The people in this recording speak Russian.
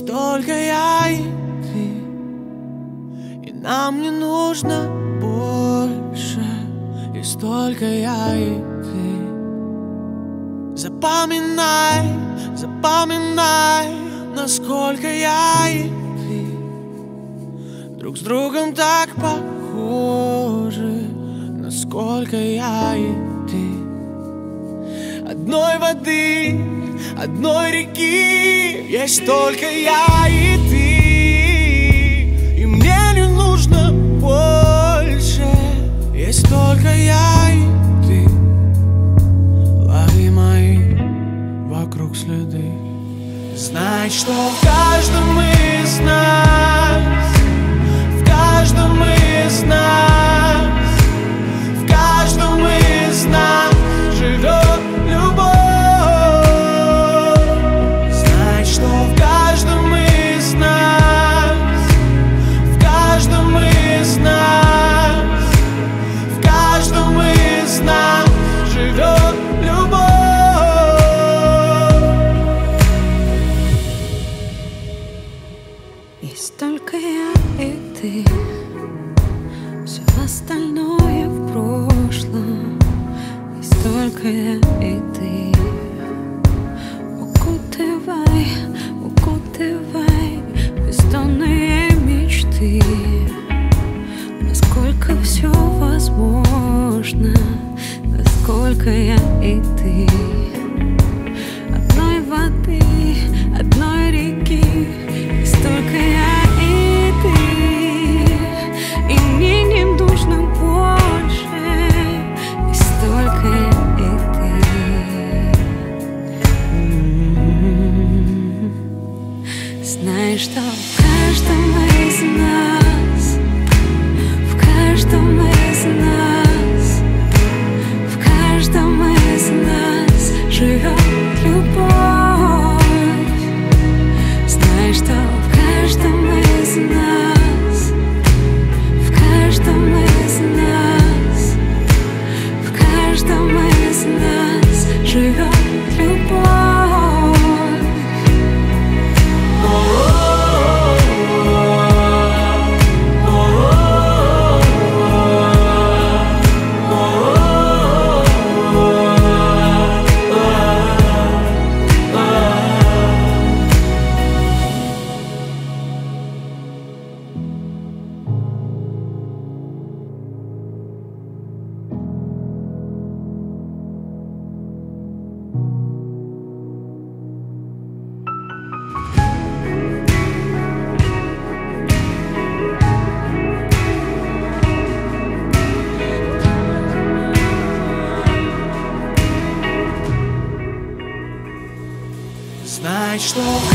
Есть только я и ты, и нам не нужно больше. Есть только я и ты. Запоминай, запоминай, насколько я и ты друг с другом так похожи, насколько я и ты одной воды, одной реки. Есть только я и ты, и мне не нужно больше. Есть только я и ты. Лови мои вокруг следы. Знай, что в каждом из нас, в каждом из нас, в каждом из нас живет любовь. Знай, что в каждом из нас, в каждом из нас, в каждом из нас живет любовь. Есть только я и ты, все остальное в прошлом. Есть только я и ты. Укутывай, укутывай бездонные мечты. Насколько все возможно, насколько я и ты одной воды, одной реки. Есть только я и ты, и мне не нужно больше. Есть только я и ты. Знаешь, что в каждом из нас, в каждом из нас, в каждом из нас живет любовь. Знаешь, что в каждом из нас, в каждом из нас, в каждом из нас живет любовь. Знай, что